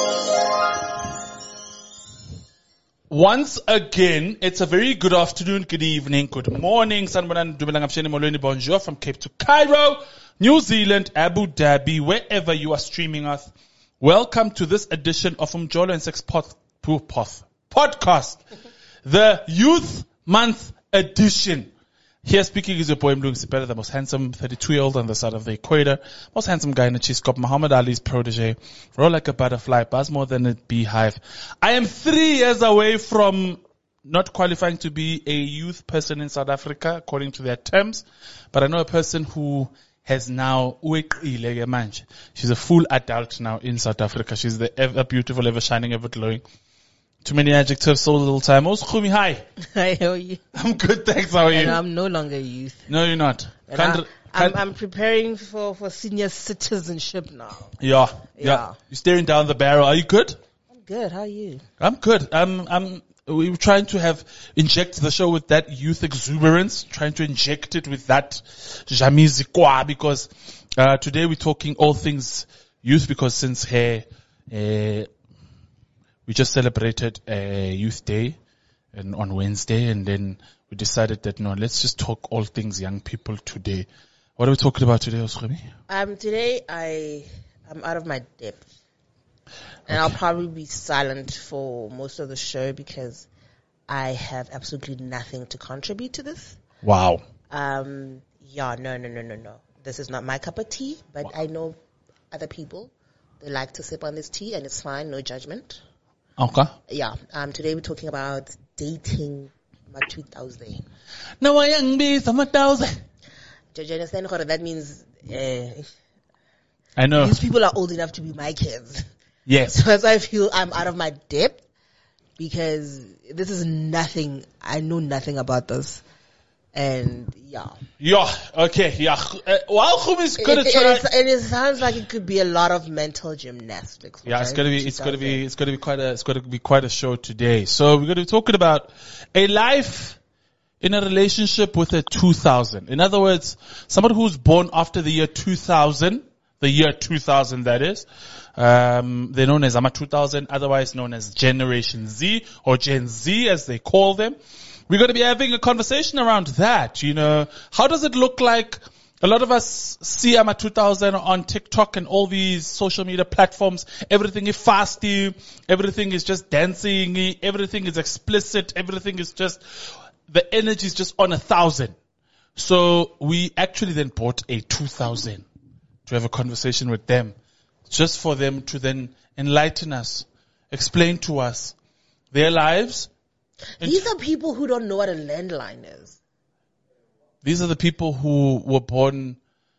Once again, it's a very good afternoon, good evening, good morning. Bonjour from Cape to Cairo, New Zealand, Abu Dhabi, wherever you are streaming us. Welcome to this edition of Umjolo and Sex Podcast, the Youth Month edition. Here speaking is your boy Mlungu Sipele, the most handsome 32-year-old on the side of the equator, most handsome guy in the cheese cup, Muhammad Ali's protege, roll like a butterfly, buzz more than a beehive. I am 3 years away from not qualifying to be a youth person in South Africa, according to their terms, but I know a person who has now, she's a full adult now in South Africa. She's the ever beautiful, ever shining, ever glowing. Too many adjectives, so little time. Oh, Khumi, hi. Hi, how are you? I'm good, thanks. How are you? And I'm no longer a youth. No, you're not. I'm preparing for senior citizenship now. Yeah. You're staring down the barrel. Are you good? I'm good. How are you? I'm good. We were trying to inject the show with that youth exuberance, trying to inject it with that jamizikwa, because today we're talking all things youth, because since we just celebrated Youth Day on Wednesday, and then we decided that no, let's just talk all things young people today. What are we talking about today, Oskhumi? Today I'm out of my depth. And I'll probably be silent for most of the show because I have absolutely nothing to contribute to this. Wow. No. This is not my cup of tea, but wow. I know other people, they like to sip on this tea, and it's fine, no judgment. Okay. Yeah. Today we're talking about dating my 2000. No, I young bees, I'm 1,000. Do you understand what that means? I know. These people are old enough to be my kids. Yes. So as I feel I'm out of my depth because this is nothing. I know nothing about this. And yeah. Yeah. Okay. Yeah. While Khumi is gonna try, and it sounds like it could be a lot of mental gymnastics. Yeah, it's gonna be quite a show today. So we're gonna be talking about a life in a relationship with a 2000. In other words, somebody who's born after the year 2000, that is. They're known as AMA 2000, otherwise known as Generation Z or Gen Z as they call them. We're going to be having a conversation around that. You know, how does it look like? A lot of us see AMA 2000 on TikTok and all these social media platforms. Everything is fasty. Everything is just dancing. Everything is explicit. Everything is just, the energy is just on 1,000. So we actually then bought a 2000 to have a conversation with them, just for them to then enlighten us, explain to us their lives. These are people who don't know what a landline is. These are the people who were born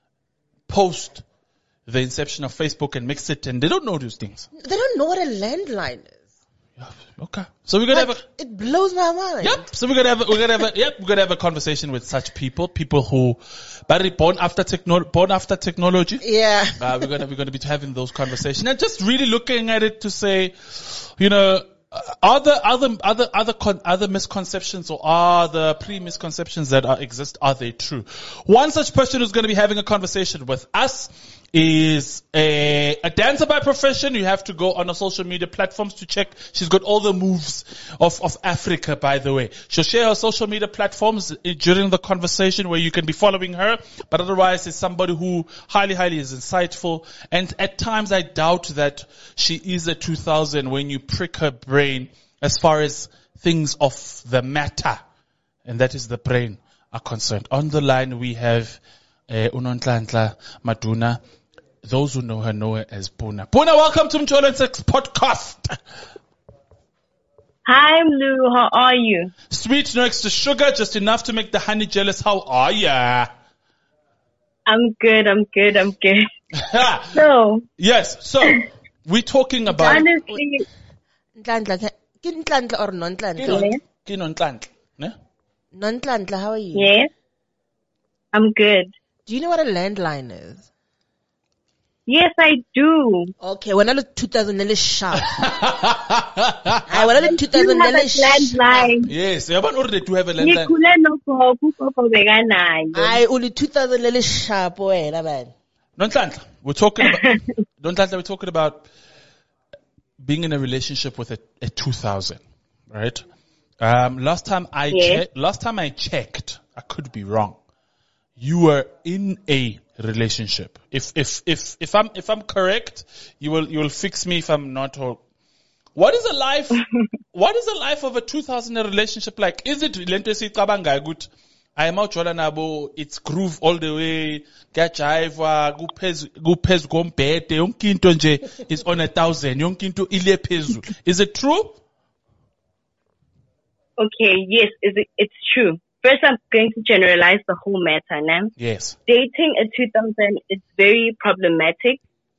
post the inception of Facebook and Mixit, and they don't know those things. They don't know what a landline is. Yeah, okay. So we're gonna it blows my mind. Yep. So we're gonna have a conversation with such people who, born after technology. Yeah. We're gonna be having those conversations and just really looking at it to say, you know, are there other misconceptions, or are the pre-misconceptions that exist, are they true? One such person who's going to be having a conversation with us is a dancer by profession. You have to go on our social media platforms to check. She's got all the moves of Africa, by the way. She'll share her social media platforms during the conversation where you can be following her. But otherwise, it's somebody who highly is insightful. And at times, I doubt that she is a 2000 when you prick her brain as far as things of the matter, and that is the brain, are concerned. On the line, we have Unonhlanhla Maduna. Those who know her as Puna. Puna, welcome to Umjolo and Sex Podcast. Hi, Lou. How are you? Sweet, no extra sugar, just enough to make the honey jealous. How are ya? I'm good. So. Yes, so we're talking about. Honestly. Nhlanhla or non-Nhlanhla? Kinonhlanhla. Non-Nhlanhla, how are you? Yes. I'm good. Do you know what a landline is? Yes, I do. Okay, when I look 2000 sharp. I when I look 2000 landline. Yes, you already do have a landline. I only 2000 sharp man. We're talking about being in a relationship with a 2000, right? Last time I checked, I could be wrong. You were in a relationship. If I'm correct, you will fix me if I'm not. Or what is a life? What is the life of a 2000 relationship like? Is it relentlessly tabanga good? I am out nabo. It's groove all the way. Gajiva, gupez gombete. Yonkinto nje is on 1,000. Yonkinto ile pezu. Is it true? Okay, yes, it's true. First, I'm going to generalize the whole matter, now. Yes. Dating a 2000 is very problematic.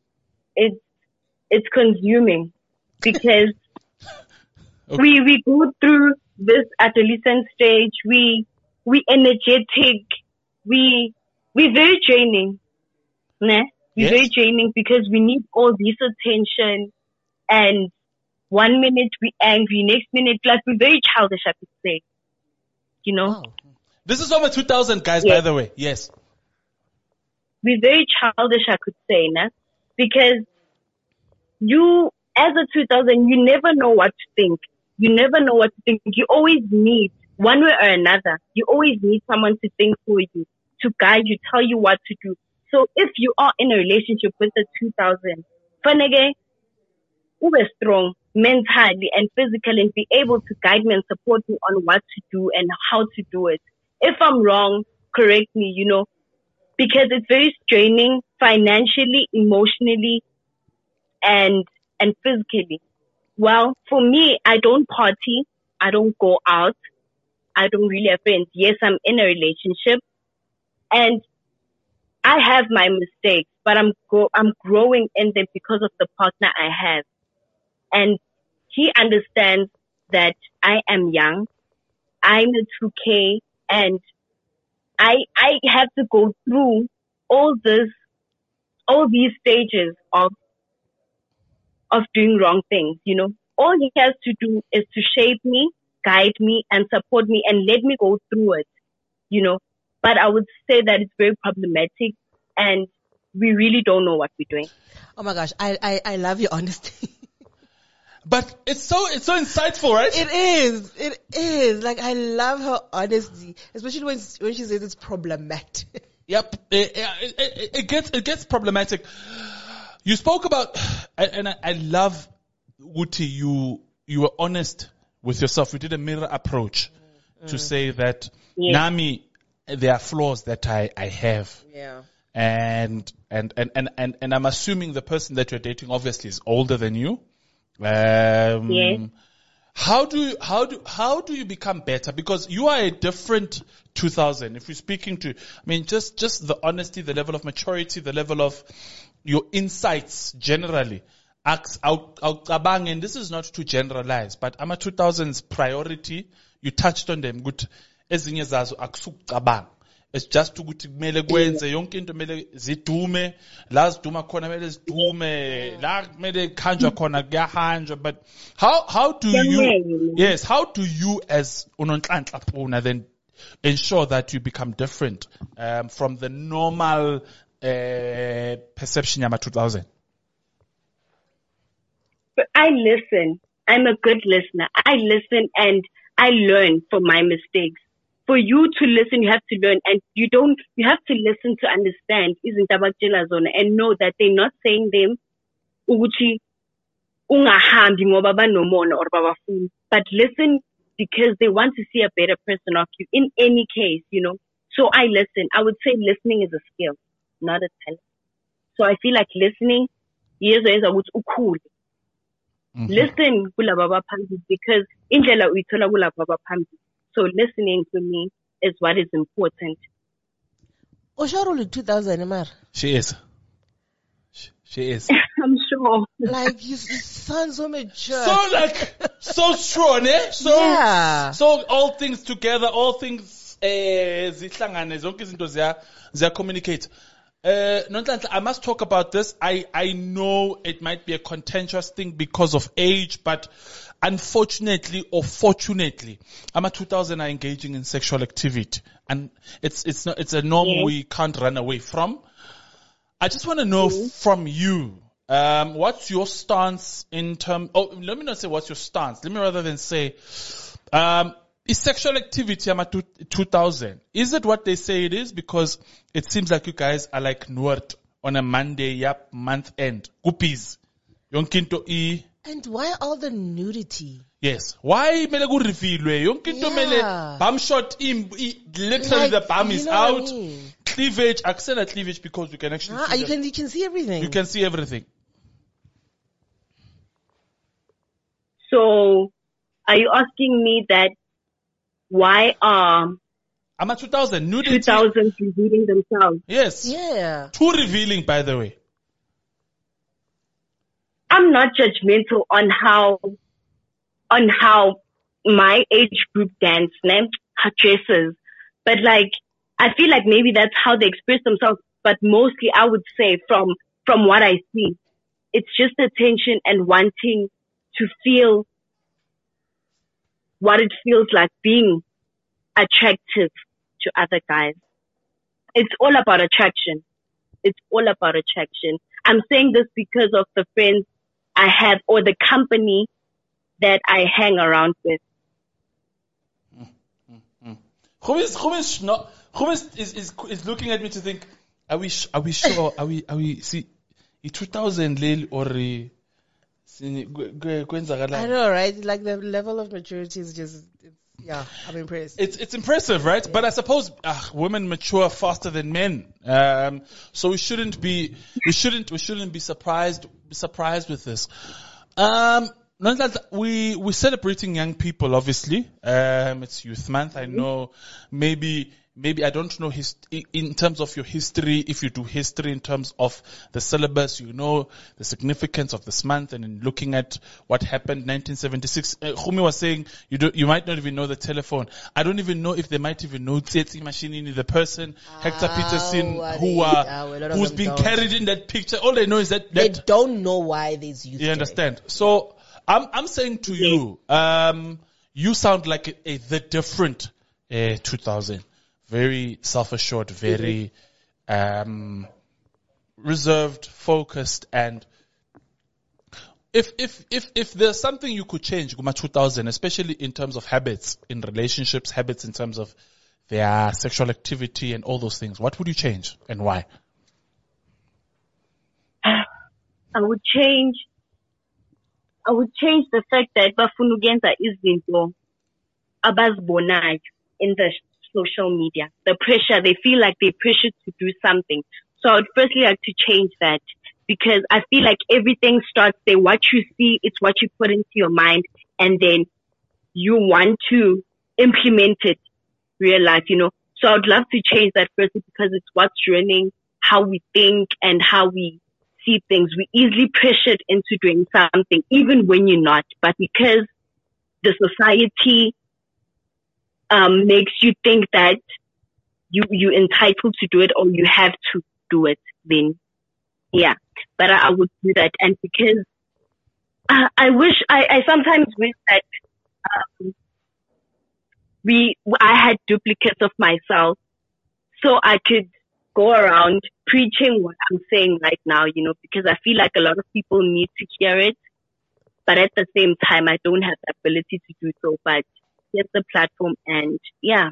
It's consuming because Okay. we go through this adolescent stage. We energetic. We're very draining, nah? We're Yes. very draining because we need all this attention, and 1 minute we angry, next minute like we're very childish, I could say. You know, Wow. This is over 2000 guys, Yes. by the way. Yes. we're very childish, I could say, nah? Because you, as a 2000, you never know what to think. You never know what to think. You always need, one way or another, you always need someone to think for you, to guide you, tell you what to do. So if you are in a relationship with a 2000, fanege, ube strong mentally and physically and be able to guide me and support me on what to do and how to do it. If I'm wrong, correct me, you know, because it's very straining financially, emotionally, and physically. Well, for me, I don't party. I don't go out. I don't really have friends. Yes, I'm in a relationship and I have my mistakes, but I'm growing in them because of the partner I have. And he understands that I am young. I'm a 2K and I have to go through all these stages of doing wrong things, you know. All he has to do is to shape me, guide me, and support me and let me go through it, you know. But I would say that it's very problematic and we really don't know what we're doing. Oh my gosh, I love your honesty. But it's so insightful, right? It is. Like, I love her honesty, especially when she says it's problematic. Yep. It gets problematic. You spoke about, and I love, Uti, you were honest with yourself. You did a mirror approach to say that, Yes. Nami, there are flaws that I have. Yeah. And I'm assuming the person that you're dating obviously is older than you. Yes. How do you become better? Because you are a different 2000. If you're speaking to, I mean, just the honesty, the level of maturity, the level of your insights generally. And this is not to generalize, but I'm a 2000's priority. You touched on them. Good. Ezinye zazo akusukabang. It's just ukuthi kumele kwenze yonke into kumele zidume, la ziduma khona kumele zidume, la kumele khanjwa khona kuyahanjwa. But how do you as unonhlanhla Puna then ensure that you become different from the normal perception yama 2000? But I listen. I'm a good listener. I listen and I learn from my mistakes. For you to listen, you have to learn, and you have to listen to understand, isn't abakutshela zona, and know that they're not saying them ukuthi ungahambi ngoba banomona or babafuni, but listen because they want to see a better person of you in any case, you know. So I listen. I would say listening is a skill, not a talent. So I feel like listening, yezwa ukuthi ukhule. Listen kulaba baphambili because indlela uyithola kulaba baphambili. So listening to me is what is important. Osharuli 2000, Emar. She is. She is. I'm sure. Like, you sound so mature. So strong, eh? Yeah. So all things together, all things zihlangane, zonke izinto ziya communicate. Nonhlanhla, I must talk about this. I know it might be a contentious thing because of age, but unfortunately or fortunately, I'm a 2000 are engaging in sexual activity, and it's a norm we can't run away from. I just want to know from you, what's your stance in terms? Oh, let me not say what's your stance. Let me rather than say, is sexual activity 2000? Is it what they say it is? Because it seems like you guys are like Noord on a Monday, month end. Guppies. Yonkinto e. And why all the nudity? Yes. Why mele ku revealwe? Yonkinto mele bum shot literally the bum is out. Cleavage, accent cleavage because you can actually see you can see everything. You can see everything. So, are you asking me that why are I'm at 2000 nudity? 2000 revealing themselves? Yes. Yeah. Too revealing, by the way. I'm not judgmental on how my age group dance, her dresses, but like I feel like maybe that's how they express themselves. But mostly, I would say from what I see, it's just attention and wanting to feel what it feels like being attractive to other guys. It's all about attraction. It's all about attraction. I'm saying this because of the friends I have or the company that I hang around with. Who is looking at me to think, are we sure? Are we see 2000 lil or I know, right? Like the level of maturity is just, I'm impressed. It's impressive, right? Yeah. But I suppose women mature faster than men, so we shouldn't be surprised with this. We're celebrating young people, obviously. It's Youth Month. I know maybe I don't know in terms of your history, if you do history in terms of the syllabus, you know the significance of this month, and in looking at what happened 1976. Khumi was saying you might not even know the telephone. I don't even know if they might even know Tsetsi Mashinini, the person, Hector Peterson, who's been carried in that picture. All they know is that they don't know why these youth. You understand? So I'm saying to you, you sound like the different 2000. Very self-assured, very reserved, focused, and if there's something you could change, Guma 2000, especially in terms of habits in relationships, habits in terms of their sexual activity and all those things, what would you change and why? I would change the fact that bafunugenza izinto abazibonayo in the social media. The pressure, they feel like they're pressured to do something. So I would firstly like to change that because I feel like everything starts there. What you see, it's what you put into your mind, and then you want to implement it real life, you know. So I would love to change that firstly because it's what's running how we think and how we see things. We're easily pressured into doing something, even when you're not. But because the society makes you think that you're entitled to do it or you have to do it, then yeah. But I would do that, and because I sometimes wish that I had duplicates of myself, so I could go around preaching what I'm saying right now, you know, because I feel like a lot of people need to hear it, but at the same time, I don't have the ability to do so. But here's the platform, and yeah,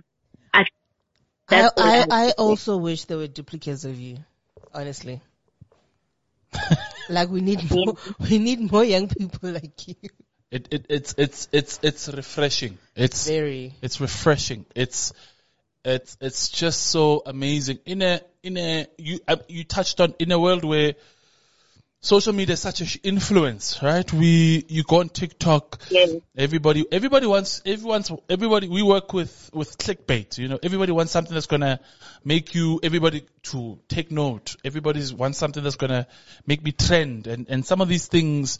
I also wish there were duplicates of you, honestly. Like we need more young people like you. It's refreshing. It's refreshing. It's just so amazing. You touched on in a world where social media is such an influence, right? You go on TikTok. Yeah. Everybody wants, we work with clickbait, you know, everybody wants something that's gonna make everybody to take note. Everybody wants something that's gonna make me trend. And some of these things,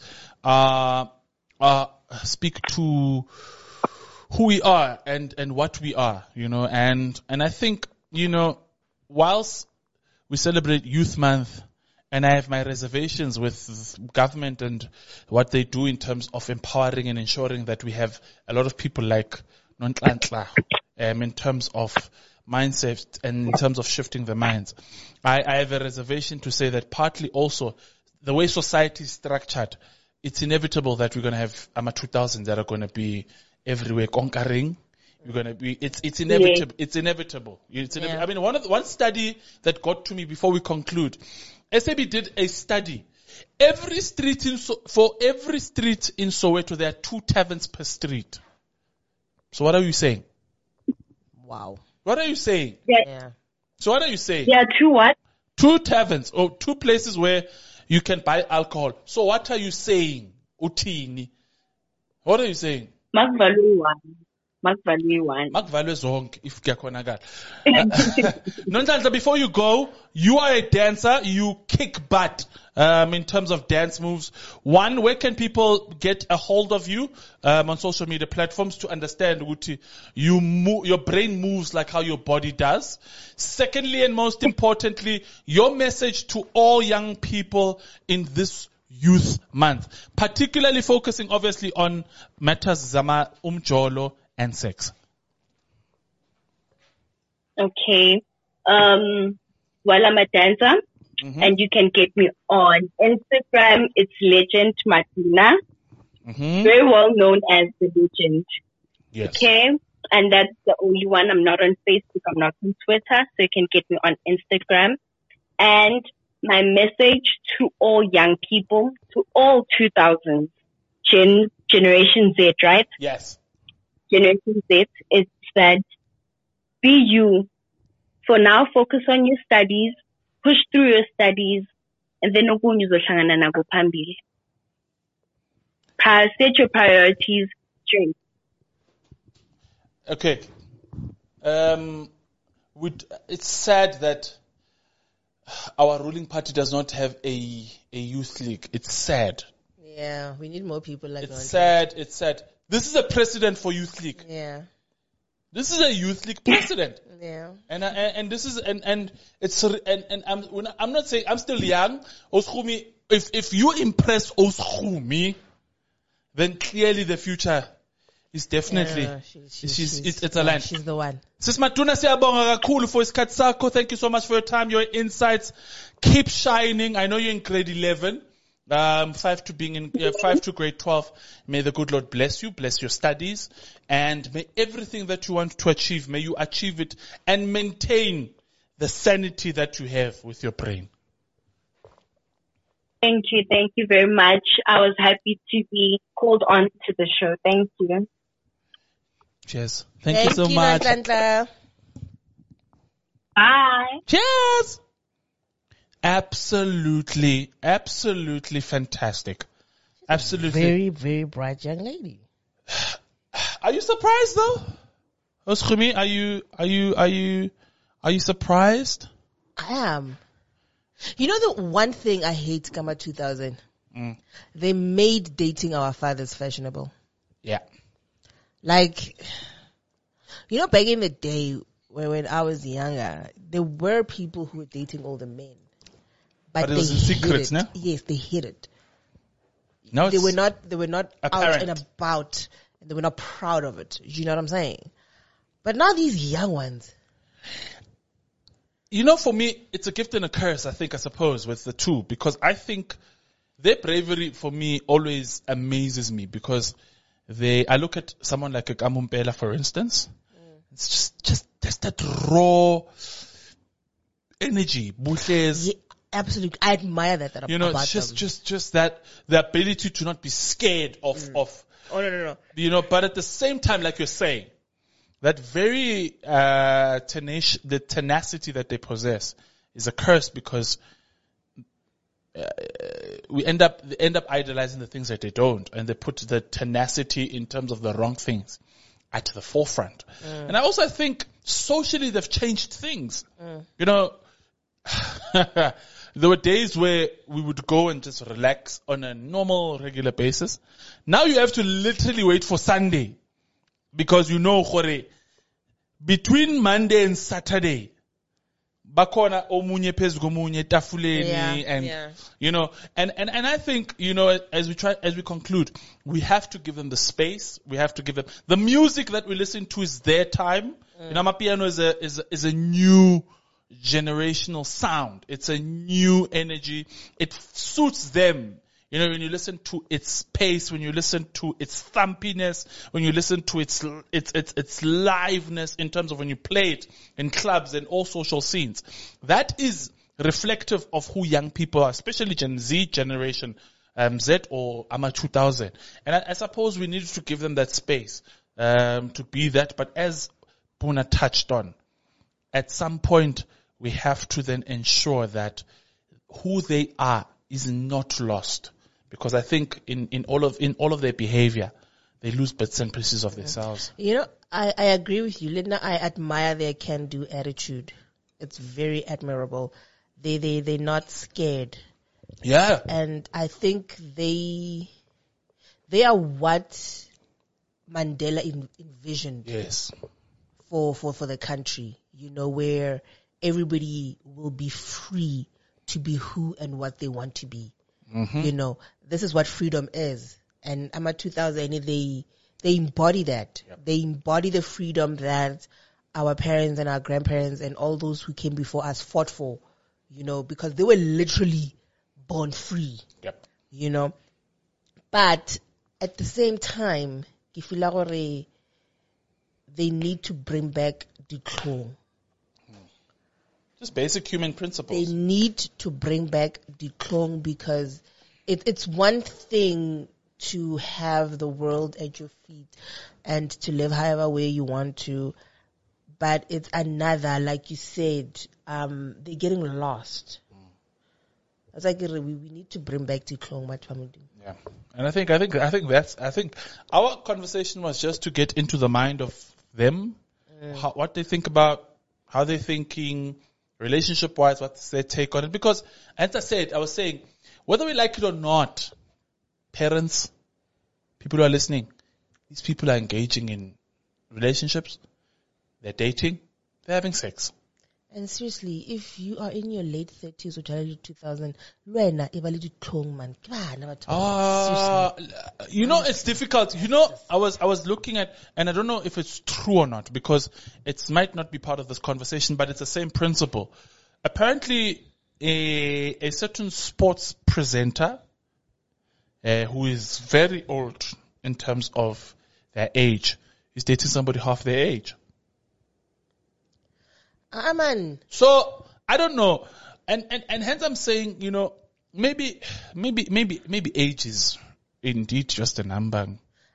speak to who we are and what we are, you know, and I think, you know, whilst we celebrate Youth Month, and I have my reservations with government and what they do in terms of empowering and ensuring that we have a lot of people like Nontlantla, in terms of mindset and in terms of shifting the minds. I have a reservation to say that partly also the way society is structured, it's inevitable that we're going to have AMA 2000 that are going to be everywhere conquering. We're going to be, it's inevitable. It's inevitable. Yeah. I mean, one study that got to me before we conclude, SAB did a study. For every street in Soweto, there are 2 taverns per street. So what are you saying? Wow. What are you saying? Yeah. So what are you saying? Yeah, 2 what? 2 taverns or 2 places where you can buy alcohol. So what are you saying? Utini. What are you saying? Makvalwe one. Makvalwe zonke if kuyakhonakala. Nonhlanhla, before you go, you are a dancer, you kick butt in terms of dance moves. One, where can people get a hold of you on social media platforms to understand Uti, your brain moves like how your body does? Secondly, and most importantly, your message to all young people in this Youth Month, particularly focusing obviously on matters zama umjolo and sex. Okay. Well, I'm a dancer, and you can get me on Instagram. It's Legend Martina, very well known as the Legend. Yes. Okay, and that's the only one. I'm not on Facebook. I'm not on Twitter, so you can get me on Instagram. And my message to all young people, to all 2000s, Generation Z, right? Yes. Generation Z, is that be you. For now, focus on your studies, push through your studies, and then set your priorities straight. Okay. It's sad that our ruling party does not have a youth league. It's sad. Yeah, we need more people like It's sad. This is a precedent for youth league. Yeah. This is a youth league precedent. Yeah. And this is and I'm not saying I'm still young. Oschumi, if you impress Oschumi, then clearly the future is definitely it's a line. She's the one. Sis Matuna siyabonga kakhulu for isikhathi sakho. Thank you so much for your time, your insights. Keep shining. I know you're in grade 11. 5 to grade 12. May the good Lord bless you, bless your studies, and may everything that you want to achieve, may you achieve it and maintain the sanity that you have with your brain. Thank you very much. I was happy to be called on to the show. Thank you. Cheers. Thank you so much. Nonhlanhla. Bye. Cheers. Absolutely fantastic. Absolutely. Very, very bright young lady. Are you surprised though? Oschumi, are you surprised? I am. You know the one thing I hate Kama 2000? They made dating our fathers fashionable. Yeah. Like, you know, back in the day when I was younger, there were people who were dating older men. But it was in secret, no? Yes, they hid it. No, they were not apparent. out and about, and they were not proud of it. You know what I'm saying? But now these young ones. You know, for me, it's a gift and a curse, I suppose, with the two, because I think their bravery for me always amazes me because I look at someone like a Kamumpela, for instance. It's just there's that raw energy, bushes. Yeah, absolutely. I admire that about them. Just that, the ability to not be scared of. Oh, no. You know, but at the same time, like you're saying, that very, the tenacity that they possess is a curse because, they end up idolizing the things that they don't, and they put the tenacity in terms of the wrong things at the forefront. And I also think socially they've changed things. You know, there were days where we would go and just relax on a normal, regular basis. Now you have to literally wait for Sunday because you know, between Monday and Saturday, bakona omunye phezu komunye tafuleni and you know, and I think, you know, as we conclude, we have to give them the space. We have to give them the music that we listen to is their time. You know, Amapiano is a new generational sound. It's a new energy. It suits them. You know, when you listen to its pace, when you listen to its thumpiness, when you listen to its liveness in terms of when you play it in clubs and all social scenes, that is reflective of who young people are, especially Gen Z generation, Z or AMA 2000. And I suppose we needed to give them that space, to be that. But as Puna touched on, at some point we have to then ensure that who they are is not lost. Because I think in all of their behavior, they lose bits and pieces of themselves. You know, I agree with you, Linda. I admire their can-do attitude. It's very admirable. They're not scared. Yeah. And I think they are what Mandela envisioned. Yes. For the country, you know, where everybody will be free to be who and what they want to be. Mm-hmm. You know, this is what freedom is. And AMA 2000, they embody that. Yep. They embody the freedom that our parents and our grandparents and all those who came before us fought for, you know, because they were literally born free. Yep. You know. But at the same time, ke feel gore they need to bring back ditlhong. Just basic human principles. They need to bring back ditlhong because it's one thing to have the world at your feet and to live however way you want to, but it's another, like you said, they're getting lost. It's like we need to bring back ditlhong, Yeah, and I think our conversation was just to get into the mind of them, what they think about, how they're thinking, relationship-wise, what's their take on it. Because, as I was saying, whether we like it or not, parents, people who are listening, these people are engaging in relationships, they're dating, they're having sex. And seriously, if you are in your late 30s or early 2000, man. You know, it's difficult. You know, I was looking at, and I don't know if it's true or not, because it might not be part of this conversation, but it's the same principle. Apparently, a certain sports presenter, who is very old in terms of their age, is dating somebody half their age. Man. So I don't know, and hence I'm saying, you know, maybe age is indeed just a number.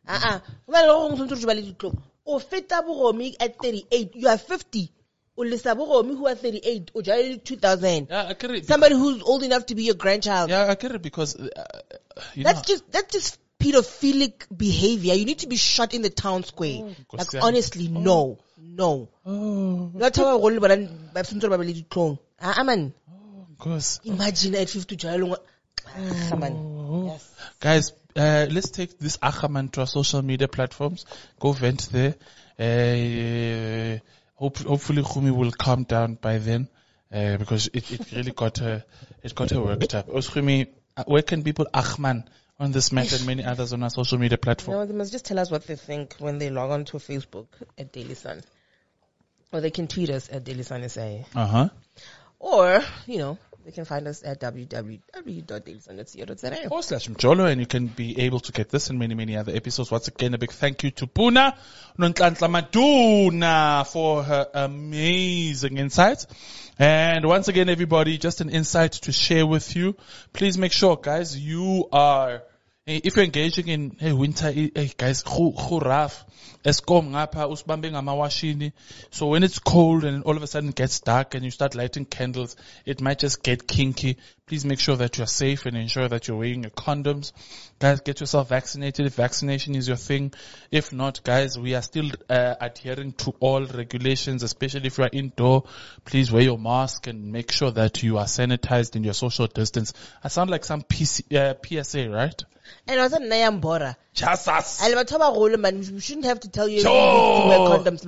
O feta boromi at 38, you are 50. O lesa boromi who are 38, o jale 2000. Yeah, I get it. Somebody who's old enough to be your grandchild. Yeah, I get it because that's just pedophilic behavior. You need to be shot in the town square. Like honestly, no. Not how I roll, but I'm man. Imagine at 50 yes. Guys, let's take this Achaman to our social media platforms. Go vent there. Hopefully Khumi will calm down by then, because it really got her worked up. Khumi, where can people Achman on this matter and many others on our social media platform? No, they must just tell us what they think when they log on to Facebook at Daily Sun. Or they can tweet us at Daily Sun SA. Or, you know, they can find us at www.dailysun.co.za. /Mjolo, and you can be able to get this and many, many other episodes. Once again, a big thank you to Puna Nonhlanhla Maduna for her amazing insights. And once again, everybody, just an insight to share with you. Please make sure, guys, you are, if you're engaging in winter, guys, rough. Eskom ngapha usibambe ngamawashini. So when it's cold and all of a sudden it gets dark and you start lighting candles, it might just get kinky. Please make sure that you're safe and ensure that you're wearing your condoms. Guys, get yourself vaccinated if vaccination is your thing. If not, guys, we are still adhering to all regulations, especially if you are indoor. Please wear your mask and make sure that you are sanitized and your social distance. I sound like some PSA, right? And also Nayambora. Jesus. We shouldn't have to tell you to wear condoms.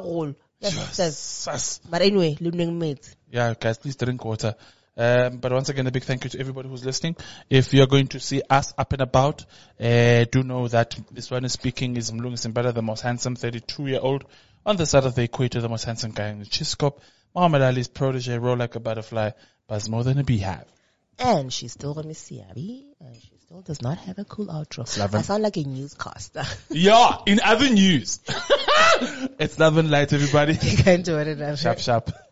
Yes. But anyway, living mates. Yeah, guys, please drink water. But once again, a big thank you to everybody who's listening. If you're going to see us up and about, do know that this one is speaking is Mlungu Simbala, the most handsome 32-year-old on the side of the equator, the most handsome guy in the Chiscop. Muhammad Ali's protege, Roll Like a Butterfly, buzz more than a beehive. And she's still on Miss Siabi, and she still does not have a cool outro. I sound like a newscaster. Yeah, in other news. It's Love and Light, everybody. You can do it enough. Sharp, sharp.